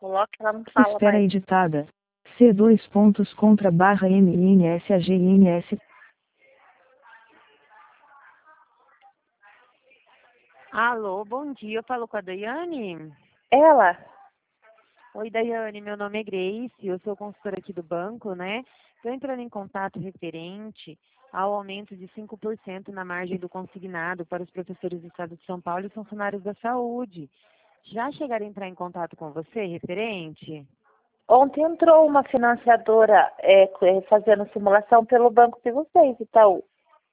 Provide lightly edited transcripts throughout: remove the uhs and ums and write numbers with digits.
coloca, ela não fala Espera mais. editada. C2 pontos contra/MNSAGNS. Alô, bom dia. Eu falo com a Daiane? Ela? Oi, Daiane. Meu nome é Grace. Eu sou consultora aqui do banco, né? Estou entrando em contato referente ao aumento de 5% na margem do consignado para os professores do Estado de São Paulo e funcionários da saúde. Já chegaram a entrar em contato com você, referente? Ontem entrou uma financiadora fazendo simulação pelo banco de vocês, Itaú.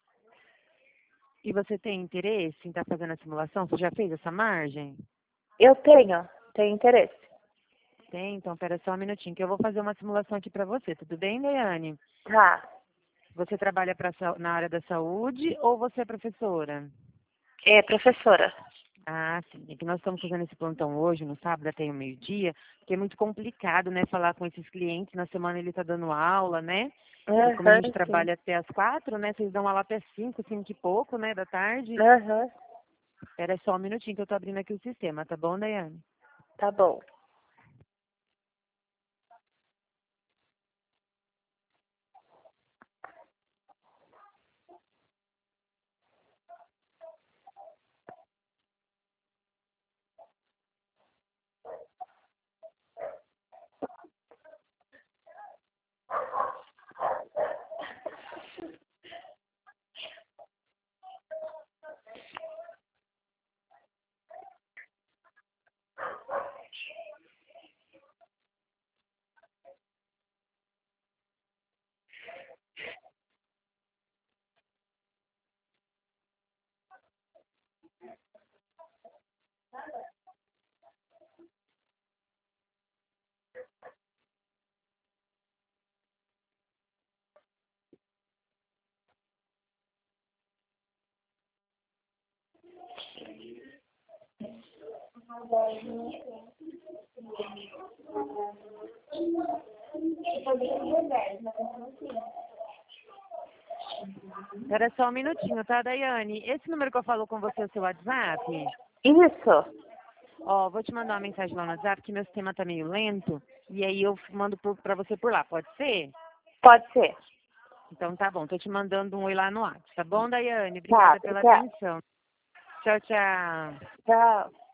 E você tem interesse em estar fazendo a simulação? Você já fez essa margem? Eu tenho interesse. Tem? Então, espera só um minutinho, que eu vou fazer uma simulação aqui para você. Tudo bem, Daiane? Tá. Você trabalha na área da saúde ou você é professora? É, professora. Ah, sim. É que nós estamos fazendo esse plantão hoje, no sábado até o meio-dia, porque é muito complicado, né, falar com esses clientes. Na semana ele está dando aula, né? E como a gente Sim. trabalha até as 4, né, vocês dão aula até 5, 5 e pouco, né, da tarde. Aham. Espera só um minutinho que eu tô abrindo aqui o sistema, tá bom, Daiane? Tá bom. Espera só um minutinho, tá, Daiane? Esse número que eu falo com você é o seu WhatsApp? Isso. Ó, vou te mandar uma mensagem lá no WhatsApp, que meu sistema tá meio lento, e aí eu mando pra você por lá, pode ser? Pode ser. Então tá bom, tô te mandando um oi lá no WhatsApp, tá bom, Daiane? Tá, Obrigada pela obrigada. atenção. Tchau, tchau. Tchau.